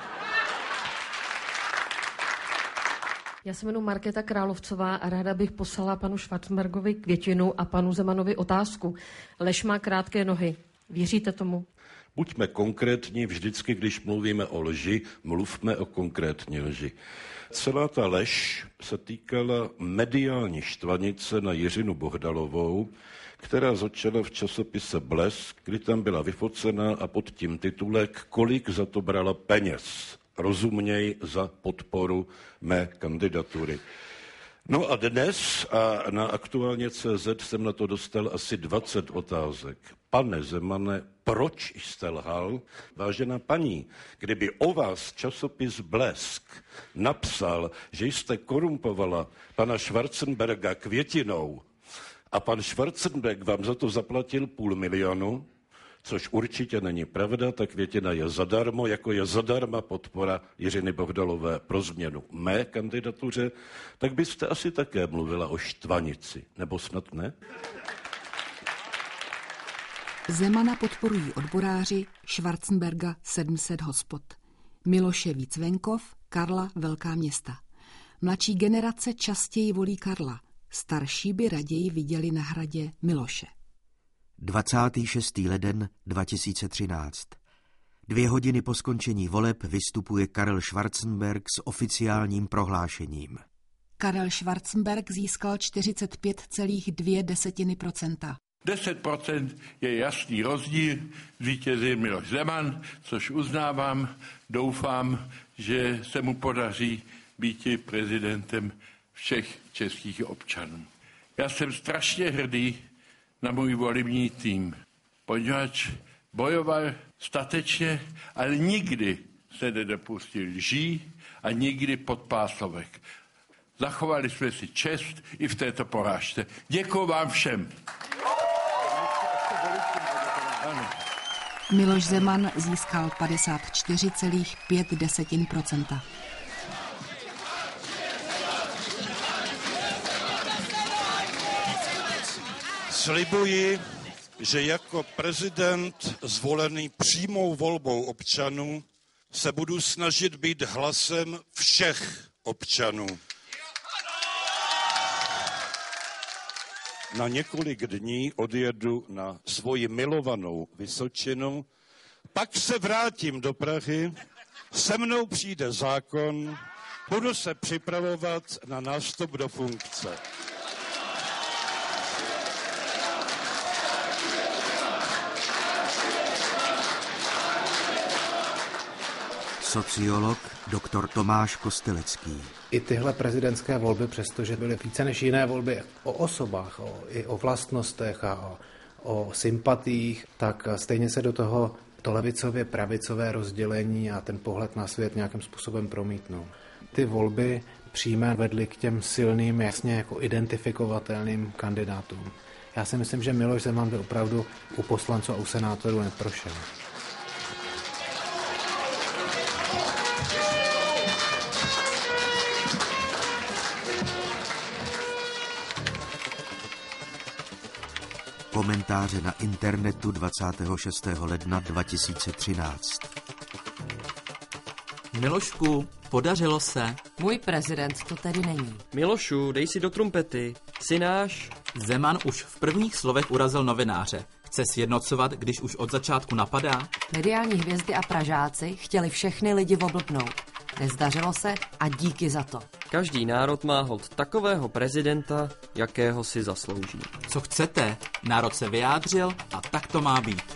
Já se jmenuji Markéta Královcová a ráda bych poslala panu Schwarzenbergovi květinu a panu Zemanovi otázku. Lež má krátké nohy. Věříte tomu? Buďme konkrétní, vždycky, když mluvíme o lži, mluvme o konkrétní lži. Celá ta lež se týkala mediální štvanice na Jiřinu Bohdalovou, která začala v časopise Blesk, kdy tam byla vyfocená a pod tím titulek kolik za to brala peněz. Rozuměj za podporu mé kandidatury. No a dnes a na Aktuálně.cz jsem na to dostal asi 20 otázek. Pane Zemane, proč jste lhal? Vážená paní, kdyby o vás časopis Blesk napsal, že jste korumpovala pana Schwarzenberga květinou a pan Schwarzenberg vám za to zaplatil 500 000, což určitě není pravda, ta květina je zadarmo, jako je zadarma podpora Jiřiny Bohdalové pro změnu mé kandidatuře, tak byste asi také mluvila o štvanici, nebo snad ne? Zemana podporují odboráři, Schwarzenberga 700 hospod, Miloše víc venkov, Karla velká města. Mladší generace častěji volí Karla, starší by raději viděli na Hradě Miloše. 26. leden 2013. 2 hodiny po skončení voleb vystupuje Karel Schwarzenberg s oficiálním prohlášením. Karel Schwarzenberg získal 45,2%. 10% je jasný rozdíl, vítězí Miloš Zeman, což uznávám, doufám, že se mu podaří být prezidentem všech českých občanů. Já jsem strašně hrdý na můj volební tým, poněvadž bojoval statečně, ale nikdy se nedopustil lží a nikdy podpásovek. Zachovali jsme si čest i v této porážce. Děkuji vám všem. Miloš Zeman získal 54,5%. Slibuji, že jako prezident zvolený přímou volbou občanů se budu snažit být hlasem všech občanů. Na několik dní odjedu na svoji milovanou Vysočinu, pak se vrátím do Prahy, se mnou přijde zákon, budu se připravovat na nástup do funkce. Sociolog dr. Tomáš Kostelecký. I tyhle prezidentské volby, přestože byly více než jiné volby o osobách, i o vlastnostech a o sympatiích, tak stejně se do toho to levicově pravicové rozdělení a ten pohled na svět nějakým způsobem promítnou. Ty volby přímé vedly k těm silným, jasně jako identifikovatelným kandidátům. Já si myslím, že Miloš Zeman by opravdu u poslanců a u senátorů neprošel. Komentáře na internetu 26. ledna 2013. Milošku, podařilo se. Můj prezident to tedy není. Milošu, dej si do trumpety. Jsi náš. Zeman už v prvních slovech urazil novináře. Chce sjednocovat, když už od začátku napadá? Mediální hvězdy a Pražáci chtěli všechny lidi oblbnout. Nezdařilo se a díky za to. Každý národ má holt takového prezidenta, jakého si zaslouží. Co chcete? Národ se vyjádřil a tak to má být.